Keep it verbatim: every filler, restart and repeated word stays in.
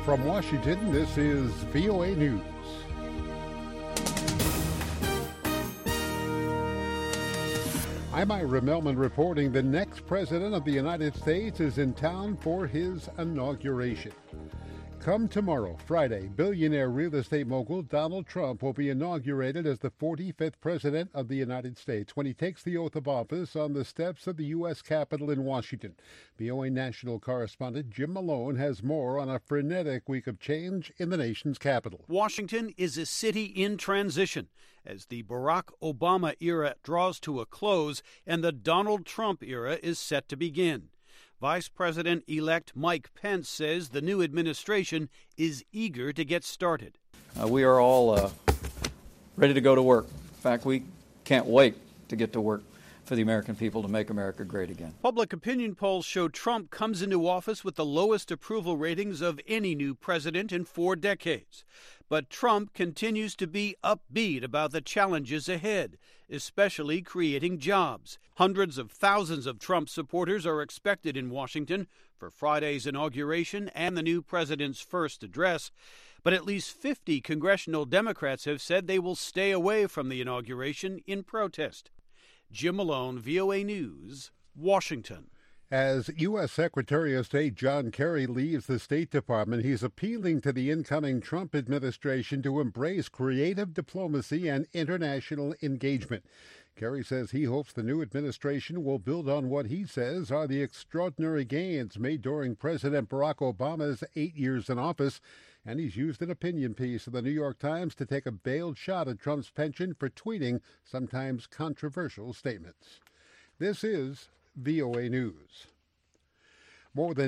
From Washington, this is V O A News. I'm Ira Melman reporting the next president of the United States is in town for his inauguration. Come tomorrow, Friday, billionaire real estate mogul Donald Trump will be inaugurated as the forty-fifth president of the United States when he takes the oath of office on the steps of the U S Capitol in Washington. V O A national correspondent Jim Malone has more on a frenetic week of change in the nation's capital. Washington is a city in transition as the Barack Obama era draws to a close and the Donald Trump era is set to begin. Vice President-elect Mike Pence says the new administration is eager to get started. Uh, we are all uh, ready to go to work. In fact, we can't wait to get to work for the American people to make America great again. Public opinion polls show Trump comes into office with the lowest approval ratings of any new president in four decades. But Trump continues to be upbeat about the challenges ahead, especially creating jobs. Hundreds of thousands of Trump supporters are expected in Washington for Friday's inauguration and the new president's first address. But at least fifty congressional Democrats have said they will stay away from the inauguration in protest. Jim Malone, V O A News, Washington. As U S Secretary of State John Kerry leaves the State Department, he's appealing to the incoming Trump administration to embrace creative diplomacy and international engagement. Kerry says he hopes the new administration will build on what he says are the extraordinary gains made during President Barack Obama's eight years in office. And he's used an opinion piece in the New York Times to take a veiled shot at Trump's penchant for tweeting sometimes controversial statements. This is V O A News. More than